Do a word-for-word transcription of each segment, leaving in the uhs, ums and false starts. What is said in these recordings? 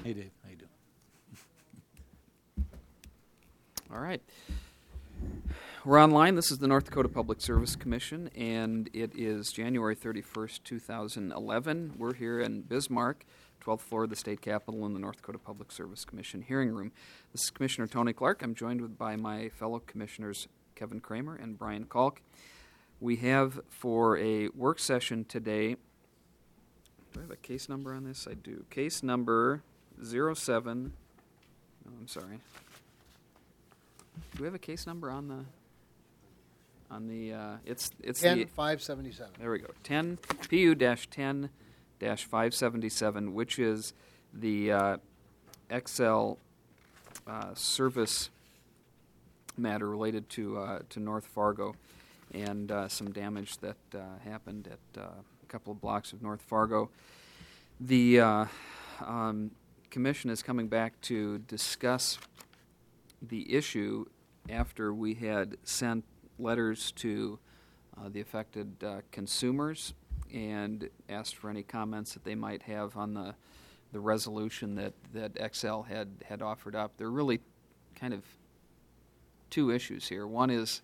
Hey, Dave. How you doing? All right. We're online. This is the North Dakota Public Service Commission, and it is January thirty-first, two thousand eleven. We're here in Bismarck, twelfth floor of the state capitol in the North Dakota Public Service Commission hearing room. This is Commissioner Tony Clark. I'm joined with, by my fellow commissioners Kevin Kramer and Brian Kalk. We have for a work session today, do I have a case number on this? I do. Case number zero seven, no, I'm sorry. Do we have a case number on the, on the, uh, it's, it's the... ten five seventy-seven. There we go. ten, P U ten five seventy-seven, which is the uh, X L uh, service matter related to uh, to North Fargo and uh, some damage that uh, happened at uh, a couple of blocks of North Fargo. The uh, um, commission is coming back to discuss the issue after we had sent letters to uh, the affected uh, consumers and asked for any comments that they might have on the the resolution that, that X L had, had offered up. There are really kind of two issues here. One is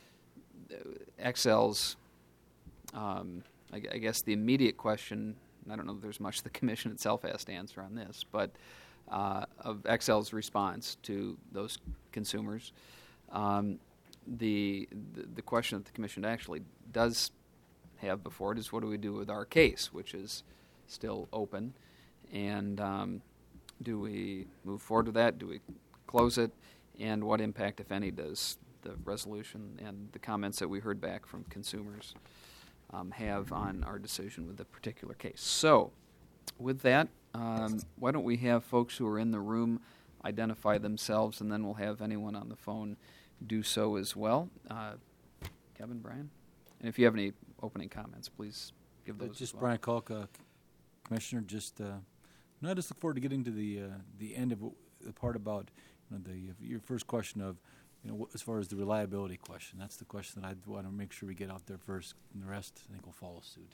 X L's, um, I, I guess the immediate question, I don't know if there's much the commission itself has to answer on this, but uh, of X L's response to those consumers. Um, the, the the question that the commission actually does have before it is, what do we do with our case, which is still open, and um, do we move forward with that? Do we close it? And what impact, if any, does the resolution and the comments that we heard back from consumers um, have on our decision with the particular case? So, with that, um, why don't we have folks who are in the room identify themselves, and then we'll have anyone on the phone do so as well. Uh, Kevin, Brian? And if you have any opening comments, please give those. Just as well. Brian Kalk, uh, Commissioner. Just, uh, no, I just look forward to getting to the uh, the end of the part about you know, the your first question of, you know, as far as the reliability question. That's the question that I want to make sure we get out there first, and the rest I think will follow suit.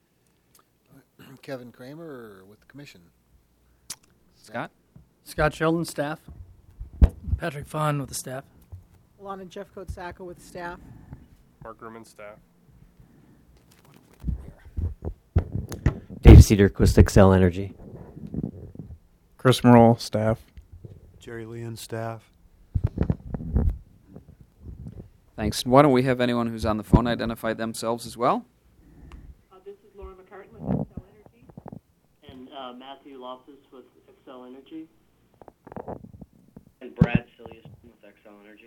Kevin Kramer with the commission. Scott? Scott Sheldon, staff. Patrick Fahn with the staff. Alana Jeff Kotsaka with staff. Mark Grumman, staff. Dave Cederquist, X L Energy. Chris Merle, staff. Jerry Leon, staff. Thanks. Why don't we have anyone who's on the phone identify themselves as well? Uh, this is Laura McCartan with X L Energy. And uh, Matthew Loftus with X L Energy. And Brad Silius with X L Energy.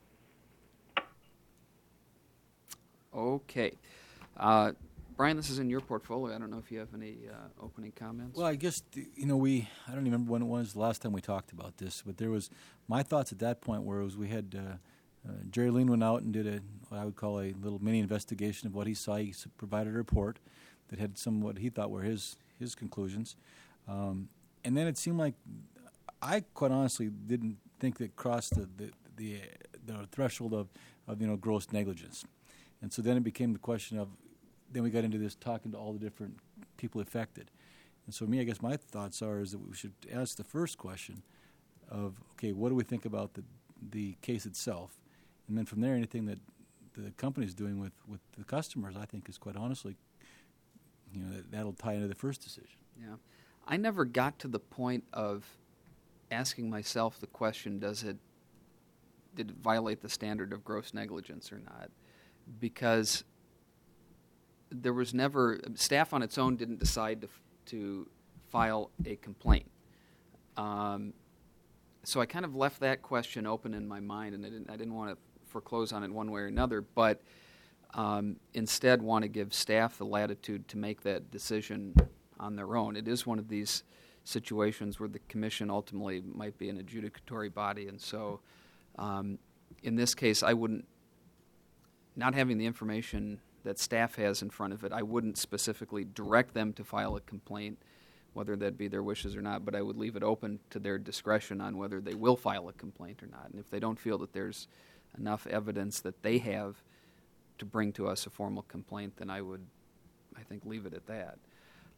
Okay. Uh, Brian, this is in your portfolio. I don't know if you have any uh, opening comments. Well, I guess, you know, we, I don't remember when it was the last time we talked about this, but there was, my thoughts at that point were, was we had, uh, uh, Jerry Lean went out and did a, what I would call a little mini investigation of what he saw. He s- provided a report that had some what he thought were his, his conclusions. Um, and then it seemed like, I quite honestly didn't think that crossed the, the, the, the threshold of, of, you know, gross negligence. And so then it became the question of, then we got into this talking to all the different people affected. And so me, I guess my thoughts are is that we should ask the first question of, okay, what do we think about the the case itself? And then from there, anything that the company is doing with, with the customers, I think is quite honestly, you know, that, that'll tie into the first decision. Yeah. I never got to the point of asking myself the question, does it, did it violate the standard of gross negligence or not? Because there was never, staff on its own didn't decide to to file a complaint. Um, so I kind of left that question open in my mind, and I didn't, I didn't want to foreclose on it one way or another, but um, instead want to give staff the latitude to make that decision on their own. It is one of these situations where the commission ultimately might be an adjudicatory body, and so um, in this case, I wouldn't, not having the information that staff has in front of it, I wouldn't specifically direct them to file a complaint, whether that be their wishes or not, but I would leave it open to their discretion on whether they will file a complaint or not. And if they don't feel that there's enough evidence that they have to bring to us a formal complaint, then I would, I think, leave it at that.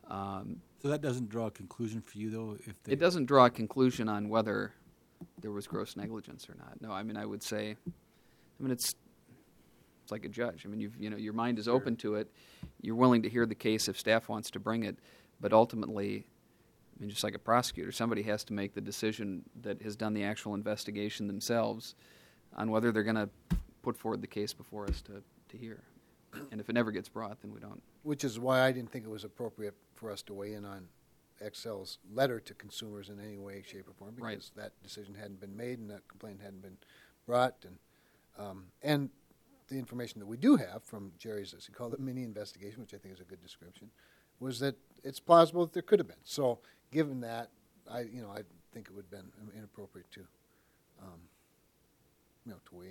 Um, So that doesn't draw a conclusion for you, though? If they, it doesn't draw a conclusion on whether there was gross negligence or not. No, I mean, I would say, I mean, it's it's like a judge. I mean, you've, you know, your mind is open to it. You're willing to hear the case if staff wants to bring it, but ultimately, I mean, just like a prosecutor, somebody has to make the decision that has done the actual investigation themselves on whether they're going to put forward the case before us to, to hear. And if it never gets brought, then we don't. Which is why I didn't think it was appropriate for us to weigh in on Excel's letter to consumers in any way, shape, or form, because Right. that decision hadn't been made and that complaint hadn't been brought. And um, and the information that we do have from Jerry's, as he called it, mini investigation, which I think is a good description, was that it's plausible that there could have been. So given that, I you know I think it would have been inappropriate to um, you know to weigh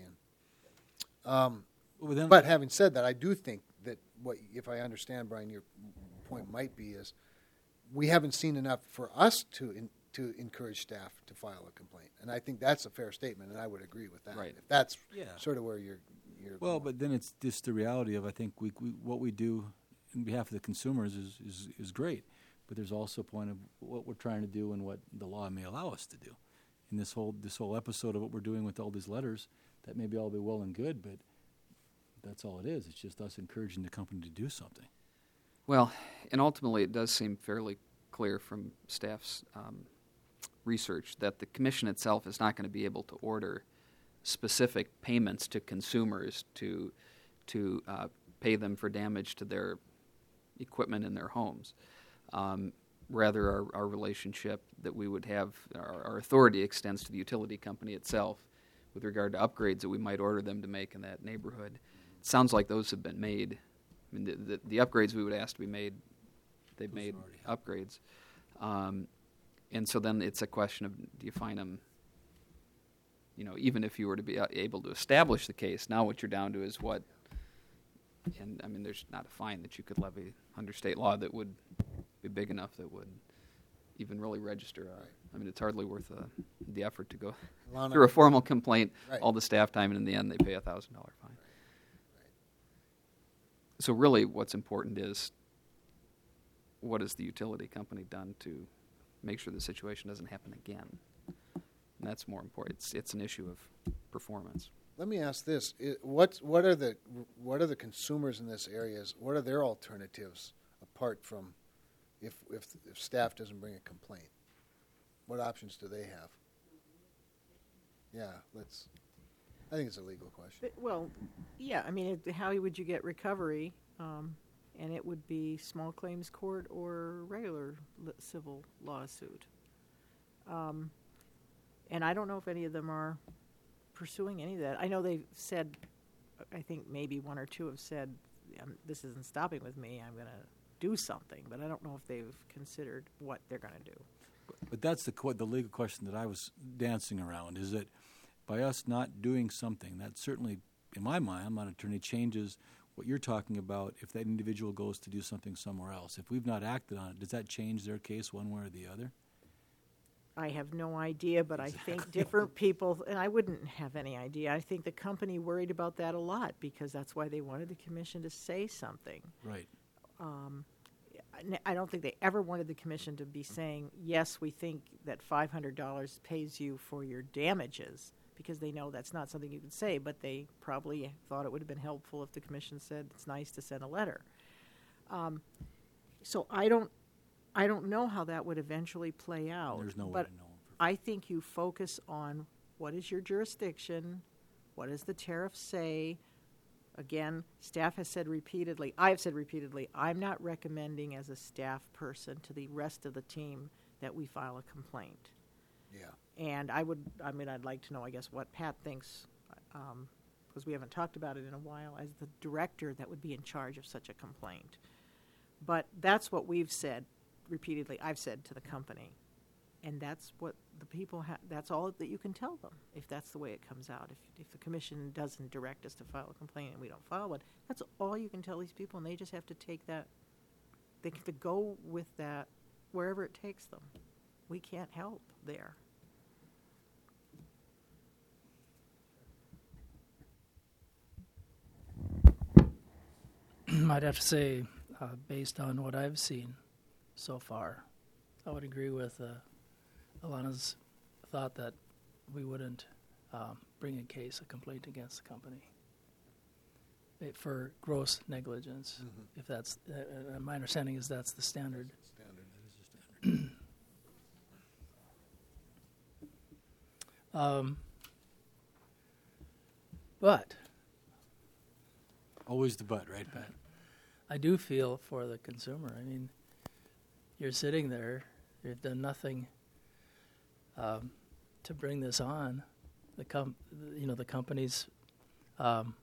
in. Um, well, then, But having said that, I do think that what, if I understand, Brian, your point might be is we haven't seen enough for us to in, to encourage staff to file a complaint, and I think that's a fair statement, and I would agree with that. Right. If that's Yeah. sort of where you're, you're well, going. but then it's just the reality of I think we, we what we do in behalf of the consumers is, is, is great, but there's also a point of what we're trying to do and what the law may allow us to do. In this whole this whole episode of what we're doing with all these letters, that may be all be well and good, but that's all it is. It's just us encouraging the company to do something. Well, and ultimately it does seem fairly clear from staff's um, research that the commission itself is not going to be able to order specific payments to consumers to to uh, pay them for damage to their equipment in their homes. Um, rather, our, our relationship that we would have, our, our authority extends to the utility company itself with regard to upgrades that we might order them to make in that neighborhood. It sounds like those have been made. I mean, the, the, the upgrades we would ask to be made, they've Those made already upgrades. Um, and so then it's a question of, do you find them, you know, even if you were to be uh, able to establish the case, now what you're down to is what, and I mean, there's not a fine that you could levy under state law that would be big enough that would even really register. Uh, I mean, it's hardly worth uh, the effort to go Lana, through a formal complaint, Right. all the staff time, and in the end they pay a thousand dollar fine. So really what's important is what has the utility company done to make sure the situation doesn't happen again? And that's more important. It's, it's an issue of performance. let me ask this: I- what what are the what are the consumers in this areas? What are their alternatives apart from if if, if staff doesn't bring a complaint? What options do they have? Yeah, let's. I think it's a legal question. But- Well, yeah, I mean, it- how would you get recovery? Um, and it would be small claims court or regular li- civil lawsuit. Um, and I don't know if any of them are pursuing any of that. I know they've said, I think maybe one or two have said, um, this isn't stopping with me, I'm going to do something. But I don't know if they've considered what they're going to do. But that's the qu- the legal question that I was dancing around, is that by us not doing something, that certainly, in my mind, I'm not an attorney, changes what you're talking about if that individual goes to do something somewhere else. If we've not acted on it, does that change their case one way or the other? I have no idea, but I think different people, and I wouldn't have any idea. I think the company worried about that a lot because that's why they wanted the commission to say something. Right. Um, I- I don't think they ever wanted the commission to be saying, yes, we think that five hundred dollars pays you for your damages, because they know that's not something you can say, but they probably thought it would have been helpful if the commission said it's nice to send a letter. Um, so I don't, I don't know how that would eventually play out. There's no way but to know. I think you focus on what is your jurisdiction, what does the tariff say. Again, staff has said repeatedly, I have said repeatedly, I'm not recommending as a staff person to the rest of the team that we file a complaint. Yeah. And I would, I mean, I'd like to know, I guess, what Pat thinks, um, because we haven't talked about it in a while, as the director that would be in charge of such a complaint. But that's what we've said repeatedly, I've said to the company. And that's what the people have, that's all that you can tell them, if that's the way it comes out. If, if the commission doesn't direct us to file a complaint and we don't file one, that's all you can tell these people, and they just have to take that, they have to go with that wherever it takes them. We can't help there. I'd have to say, uh, based on what I've seen, so far. I would agree with uh, Alana's thought that we wouldn't um, bring a case, a complaint against the company it, for gross negligence. Mhm. If that's, uh, uh, my understanding is that's the standard. Standard. That is the standard. Um, but Always the but, right, Pat? I do feel for the consumer. I mean, you're sitting there, you've done nothing um, to bring this on. The com- you know, the companies. Um,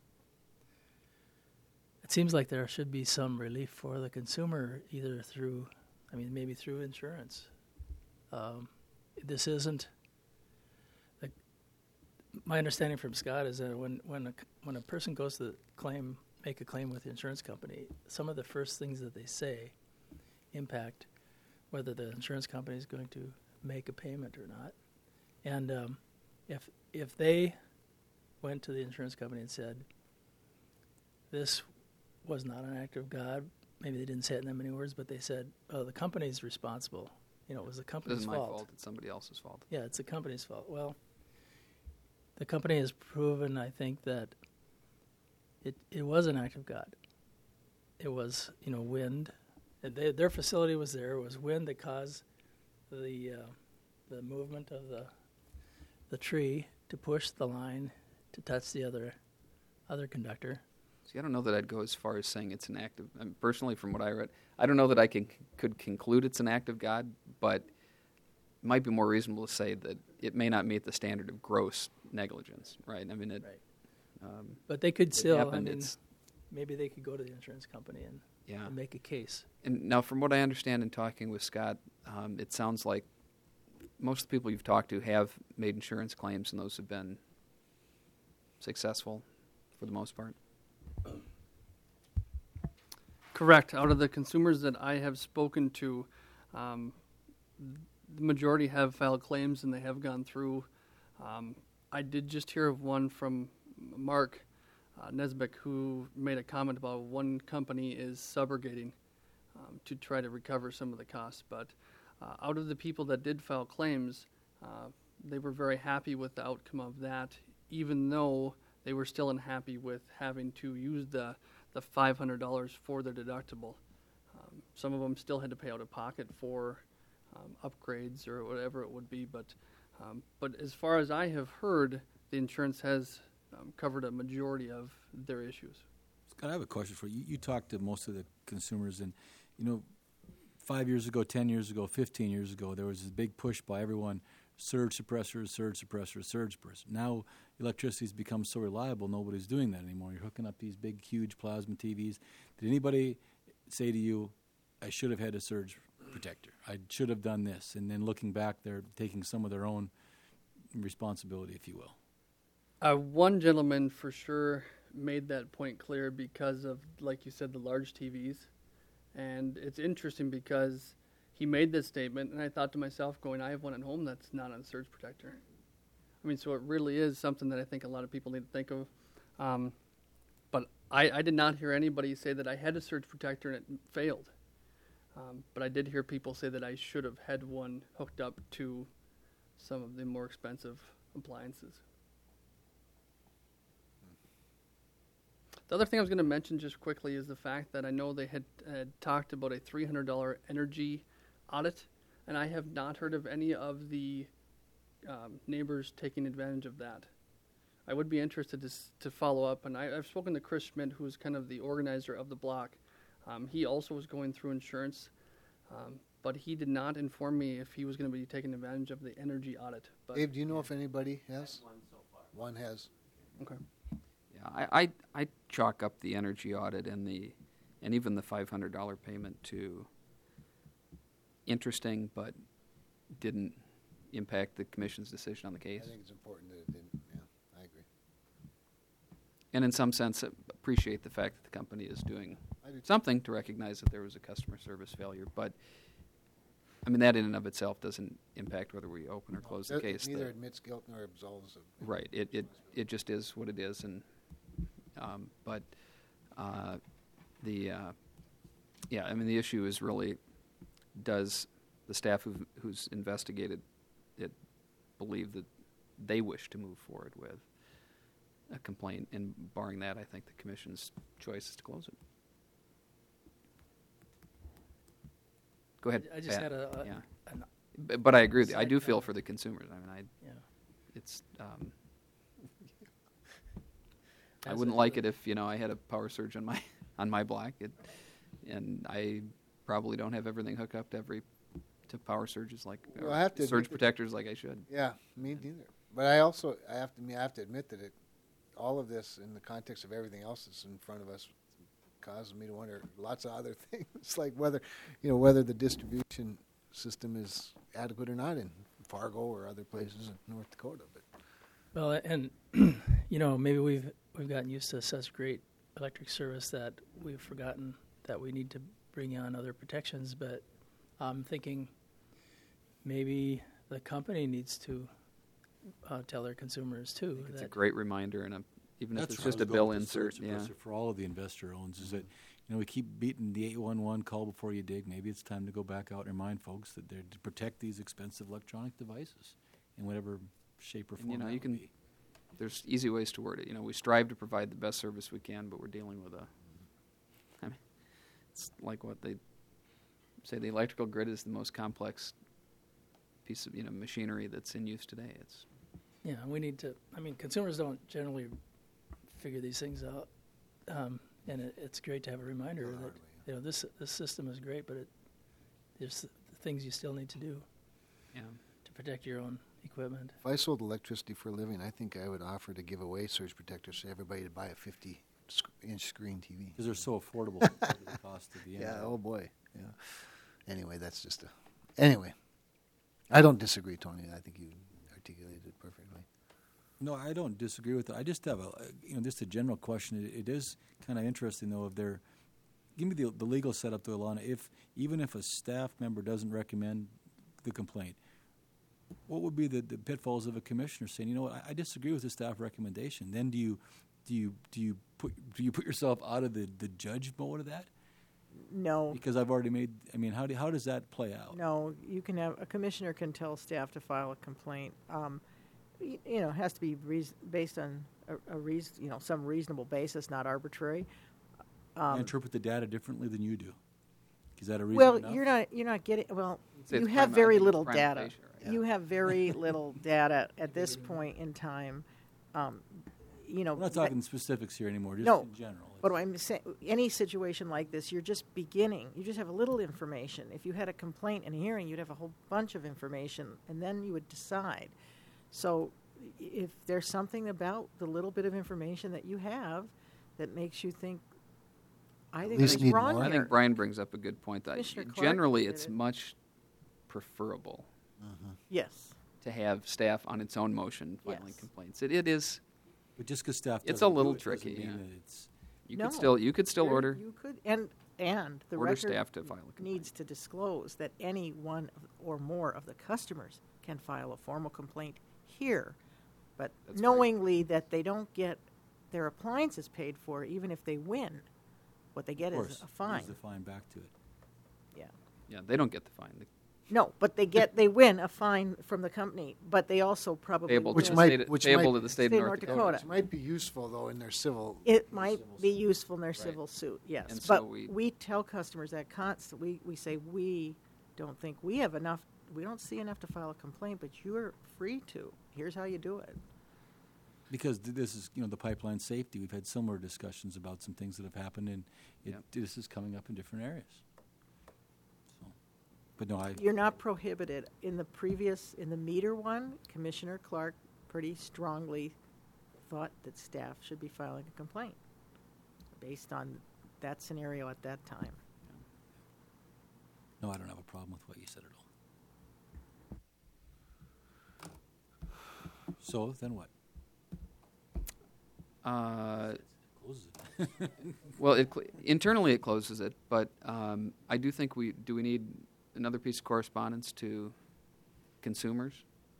it seems like there should be some relief for the consumer, either through, I mean, maybe through insurance. Um, this isn't. The, my understanding from Scott is that when when a, when a person goes to claim. make a claim with the insurance company, some of the first things that they say impact whether the insurance company is going to make a payment or not. And um, if if they went to the insurance company and said, this was not an act of God, maybe they didn't say it in that many words, but they said, oh, the company's responsible. You know, it was the It company's isn't my fault. fault. It's somebody else's fault. Yeah, it's the company's fault. Well, the company has proven, I think, that It it was an act of God. It was, you know, wind. They, their facility was there. It was wind that caused the uh, the movement of the the tree to push the line to touch the other other conductor. See, I don't know that I'd go as far as saying it's an act of. I mean, personally, from what I read, I don't know that I can could conclude it's an act of God, but it might be more reasonable to say that it may not meet the standard of gross negligence, right? I mean, it. Right. Um, But they could it still. happened, I mean, it's- maybe they could go to the insurance company and, yeah. and make a case. And now, from what I understand in talking with Scott, um, it sounds like most of the people you've talked to have made insurance claims, and those have been successful for the most part. Correct. Out of the consumers that I have spoken to, um, the majority have filed claims and they have gone through. Um, I did just hear of one from Mark uh, Nesbitt, who made a comment about one company is subrogating um, to try to recover some of the costs. But uh, out of the people that did file claims, uh, they were very happy with the outcome of that, even though they were still unhappy with having to use the, the five hundred dollars for their deductible. Um, some of them still had to pay out of pocket for um, upgrades or whatever it would be, but um, but as far as I have heard, the insurance has um, covered a majority of their issues. Scott, I have a question for you. You talked to most of the consumers, and you know, five years ago, ten years ago, fifteen years ago, there was this big push by everyone: surge suppressors, surge suppressors, surge suppressors. Now electricity's become so reliable, nobody's doing that anymore. You're hooking up these big, huge plasma T Vs. Did anybody say to you, "I should have had a surge protector. I should have done this"? And then looking back, they're taking some of their own responsibility, if you will. Uh, one gentleman for sure made that point clear because of, like you said, the large T Vs. And it's interesting because he made this statement, and I thought to myself, going, I have one at home that's not on a surge protector. I mean, so it really is something that I think a lot of people need to think of. Um, but I, I did not hear anybody say that I had a surge protector and it failed. Um, but I did hear people say that I should have had one hooked up to some of the more expensive appliances. The other thing I was going to mention just quickly is the fact that I know they had, had talked about a three hundred dollars energy audit, and I have not heard of any of the um, neighbors taking advantage of that. I would be interested to, s- to follow up, and I, I've spoken to Chris Schmidt, who is kind of the organizer of the block. Um, he also was going through insurance, um, but he did not inform me if he was going to be taking advantage of the energy audit. But Dave, do you know if anybody has? One so far. One has. Okay. Yeah, I, I I chalk up the energy audit and the and even the five hundred dollar payment to interesting, but didn't impact the commission's decision on the case. I think it's important that it didn't. Yeah, I agree. And in some sense, appreciate the fact that the company is doing I do too. something to recognize that there was a customer service failure. But I mean, that in and of itself doesn't impact whether we open or close the That case. neither The- admits guilt nor absolves of. Right. It, it it just is what it is, and um, but uh, the uh, yeah, I mean the issue is really does the staff who've, who's investigated it believe that they wish to move forward with a complaint? And barring that, I think the commission's choice is to close it. Go ahead. I just Pat. had a, a yeah. an, But, but I agree with you. I side do feel comment. for the consumers. I mean, I yeah. it's um, I As wouldn't I like do. it if, you know, I had a power surge on my on my block, it, and I probably don't have everything hooked up to every to power surges like Well, or I have to surge admit that- protectors like I should. Yeah, me neither. But I also I have to I have to admit that it, all of this in the context of everything else that's in front of us causes me to wonder lots of other things, like whether you know whether the distribution system is adequate or not in Fargo or other places in North Dakota. But Well, and you know, maybe we've we've gotten used to such great electric service that we've forgotten that we need to bring on other protections. But I'm thinking maybe the company needs to uh, tell their consumers too. It's that a great reminder, and a, even That's if it's where I just was a going bill with the insert. surge Yeah, suppressor for all of the investor owns is that, you know, we keep beating the eight one one call before you dig. Maybe it's time to go back out and remind folks that they're to protect these expensive electronic devices in whatever shape or And, form. you know, that you would can- be. there's easy ways to word it. You know, we strive to provide the best service we can, but we're dealing with a. I mean, it's like what they say: the electrical grid is the most complex piece of you know machinery that's in use today. It's Yeah, we need to. I mean, consumers don't generally figure these things out, um, and it, it's great to have a reminder Not that hardly, you know this this system is great, but it, there's things you still need to do yeah. to protect your own equipment. if I sold electricity for a living, I think I would offer to give away surge protectors to everybody to buy a fifty-inch screen T V. Because they're so affordable compared to the cost of the Yeah. internet. Oh boy. Yeah. Anyway, that's just a. Anyway, I don't disagree, Tony. I think you articulated it perfectly. No, I don't disagree with that. I just have a, you know, just a general question. It, it is kind of interesting, though, if they're, give me the, the legal setup, though, Alana. If, even if a staff member doesn't recommend the complaint, what would be the, the pitfalls of a commissioner saying, you know what, I, I disagree with the staff recommendation? Then do you, do you, do you put, do you put yourself out of the, the judge mode of that? No, Because I've already made, I mean, how do, how does that play out? no, you can have, a commissioner can tell staff to file a complaint. Um, y- you know, it has to be reas- based on a, a reas- you know, some reasonable basis, not arbitrary. I Um, interpret the data differently than you do. Is that a reason well, enough? you're not, you're not getting, well, Say you it's have prima- I very think it's little prima data. facie, right? You have very little data at this point in time. Um, you know, We're not that- talking specifics here anymore, just No, in general. But I'm saying, any situation like this, you're just beginning. You just have a little information. If you had a complaint and a hearing, you'd have a whole bunch of information, and then you would decide. So, i- if there's something about the little bit of information that you have that makes you think, I think least it's need wrong more. I here. think Brian brings up a good point. That Commissioner Clark generally, did it's it. much preferable Yes. to have staff on its own motion filing Yes. complaints. It, it is. But just because staff It's doesn't a do little it doesn't tricky, mean yeah. that it's You No. could still you could still There- order You could, and and the order record staff to file a complaint. needs to disclose that any one of, or more of the customers can file a formal complaint here, but That's knowingly that they don't get their appliances paid for, even if they win, what they get of is course a fine. there's the fine back to it. Yeah. Yeah, they don't get the fine. They No, but they get they win a fine from the company, but they also probably payable, Which to, win- might- the state, which payable might- to the state, State of North Dakota. Which might be useful though in their civil. It might be useful in their civil suit, yes. And but so we- we tell customers that constantly. We, we say we don't think we have enough. We don't see enough to file a complaint, but you're free to. Here's how you do it. Because th- this is, you know, the pipeline safety. We've had similar discussions about some things that have happened, and it, Yep. this is coming up in different areas. So, but no, I You're not prohibited. In the previous, in the meter one, Commissioner Clark pretty strongly thought that staff should be filing a complaint based on that scenario at that time. no, I don't have a problem with what you said at all. So then what? Uh, Closes it. well, it, cl- internally it closes it, but um, I do think we do we need another piece of correspondence to consumers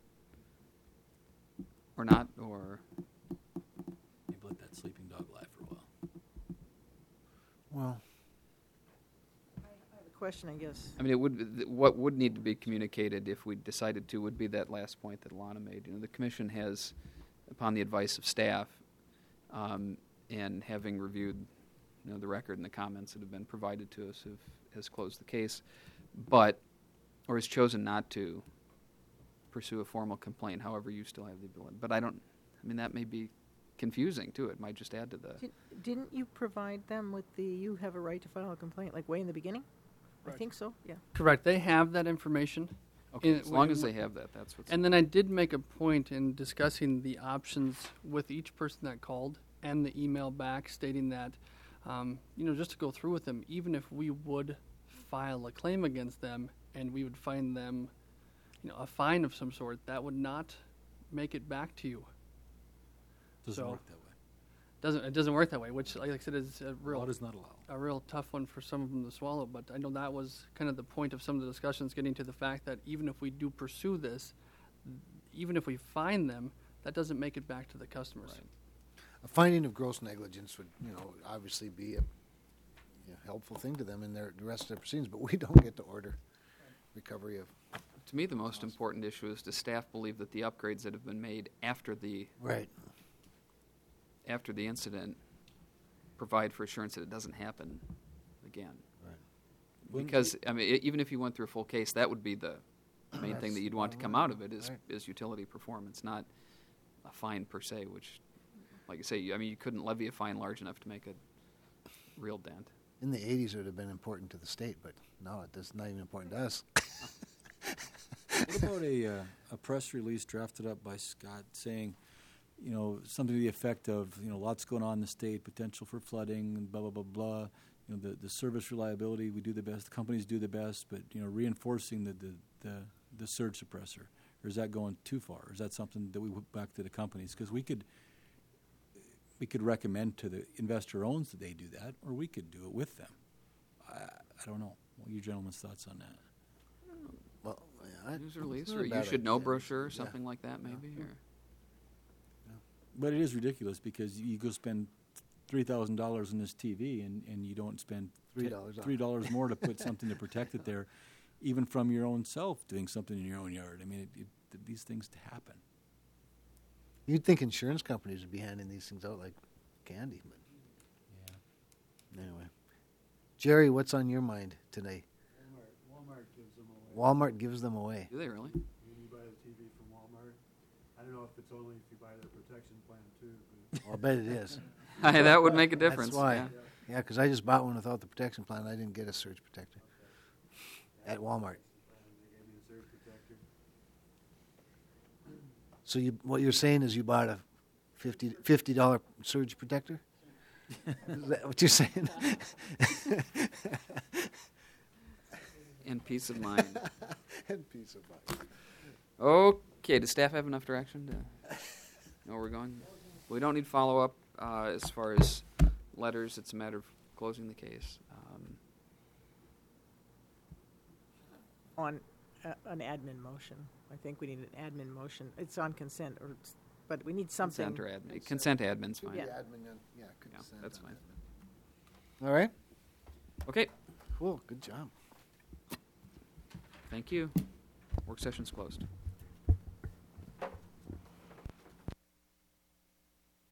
or not, or Maybe let that sleeping dog lie for a while. Well, question, I guess. I mean, it would th- what would need to be communicated if we decided to would be that last point that Alana made. You know, the commission has, upon the advice of staff, um, and having reviewed, you know, the record and the comments that have been provided to us, have, has closed the case, but or has chosen not to pursue a formal complaint. However, you still have the ability. But I don't. I mean, that may be confusing too. It might just add to the. Did, didn't you provide them with the you have a right to file a complaint like way in the beginning? I think so. Yeah. Correct. They have that information. Okay, in- as long in- as they have that, that's what's. And then I did make a point in discussing the options with each person that called and the email back stating that, um, you know, just to go through with them, even if we would file a claim against them and we would find them, you know, a fine of some sort, that would not make it back to you. Doesn't So- work that way. Doesn't it doesn't work that way? Which, like I said, is a real Law does not allow. a real tough one for some of them to swallow. But I know that was kind of the point of some of the discussions, getting to the fact that even if we do pursue this, even if we find them, that doesn't make it back to the customers. Right. A finding of gross negligence would, you know, obviously be a you know, helpful thing to them in their the rest of their proceedings, but we don't get to order recovery of. To me, the most important issue is does staff believe that the upgrades that have been made after the Right. after the incident provide for assurance that it doesn't happen again? Right. Because I mean, e- even if you went through a full case, that would be the main thing that you'd want to come out of it is Right. is utility performance, not a fine per se. Which, like you say, you, I mean, you couldn't levy a fine large enough to make a real dent. In the eighties, it would have been important to the state, but now it's not even important to us. What about a, uh, a press release drafted up by Scott saying, you know, something to the effect of, you know, lots going on in the state, potential for flooding, and blah, blah, blah, blah. You know, the, the service reliability, we do the best, the companies do the best, but, you know, reinforcing the, the, the, the surge suppressor. Or is that going too far? Or is that something that we put back to the companies? Because we could, we could recommend to the investor owns that they do that, or we could do it with them. I, I don't know. What are your gentlemen's thoughts on that? Well, yeah, I- News it's release not or a you bad should know idea. brochure or Yeah. something like that, maybe. Or But it is ridiculous because you go spend three thousand dollars on this T V and, and you don't spend Three te- dollars on three it. dollars more to put something to protect it there, even from your own self doing something in your own yard. I mean, it, it, th- these things happen. You'd think insurance companies would be handing these things out like candy, but anyway. Jerry, what's on your mind today? Walmart, Walmart gives them away. Walmart gives them away. do they really? When you buy the T V from Walmart, I don't know if it's only if you buy their protection plan too, but Well, I bet it is. That would make a difference. That's why. Yeah. Yeah, because I just bought one without the protection plan. I didn't get a surge protector at Walmart. they gave me a surge protector. So you, what you're saying is you bought a fifty fifty dollar surge protector? Is that what you're saying? And peace of mind. And peace of mind. Okay, does staff have enough direction to know where we're going? We don't need follow-up uh, as far as letters. It's a matter of closing the case. Um, On uh, an admin motion. I think we need an admin motion. It's on consent, or it's, but we need something. consent or admin. Consent admin's fine. Yeah. Admin, uh, yeah, Yeah, consent that's on fine. admin. All right. Okay, Cool. Good job. thank you. Work session's closed.